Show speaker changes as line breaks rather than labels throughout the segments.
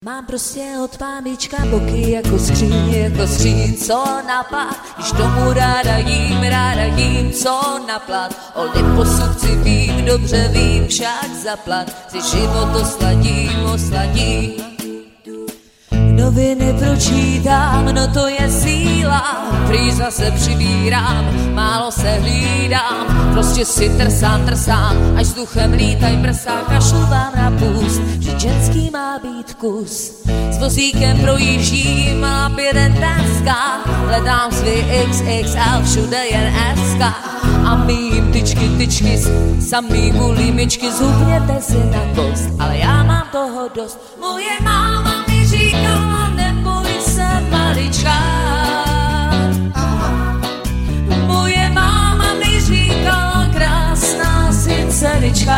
Mám prostě od pánička boky jako skříň, co na plat. Když tomu ráda jím, co na plat. O liposu chci vím, dobře vím, však zaplat. Si život osladím. Noviny pročítám, no to je síla. Prý zase přibírám, málo se hlídám. Prostě si trsám, až vzduchem lítaj prsa. Kašlu vám na půst, že ženský má být kus. S vozíkem projíždím a jeden deska. Hledám svý XXL, všude jen SK. A mým tyčky, samý bulimičky. Zhubněte si na kost, ale já mám toho dost. Moje máma mi říkala, neboj se malička. Moje máma mi říkala, krásná si dcerička.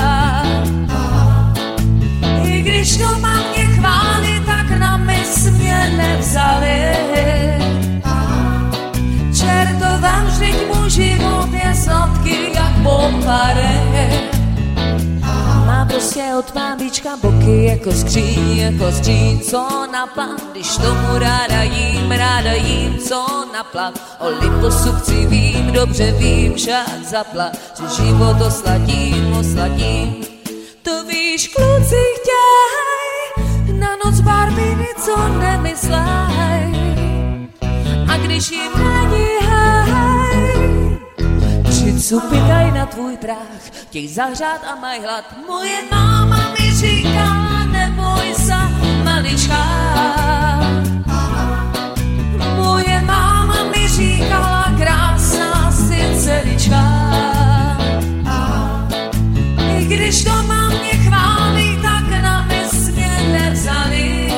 I když doma mě chválí, tak na mysl mě nevzali. Čertovám, vždyť můj život je sladký jak bombardér. Má prostě od mámička boky jako skříň, co na plat. Když tomu ráda jím, co na plat. O liposu chci vím, dobře vím, však zaplat. Že život osladím. To víš, kluci chtěj, na noc Barbie něco nemyslej. A když jim není hej, tři cupy daj na tvůj práh, chtěj zahřát a maj hlad. Moje máma mi říkala, neboj se malička. Moje máma mi říkala, krásná si dcerička. I když doma mě chválí, tak na mysl mě nevzali.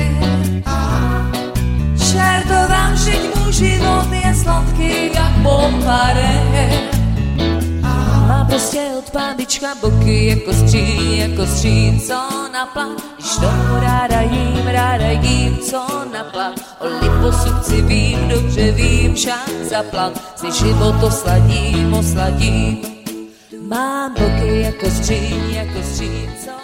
Čertovám, vždyť můj život je sladký jak bombardér. Má prostě od pánička boky jako skříň, co na plat. Když tomu ráda jím, co na plat. O liposu chci vím, dobře vím, však zaplat. Si život osladím. Mám boky jako skříň, co